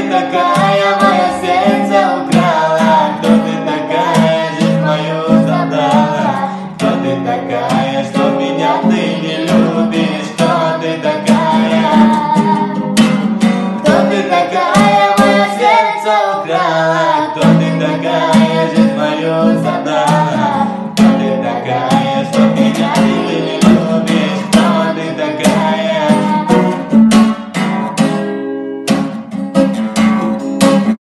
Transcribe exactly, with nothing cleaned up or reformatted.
такая, мое сердце украла? Кто ты такая, жизнь мою забрала? Кто ты такая?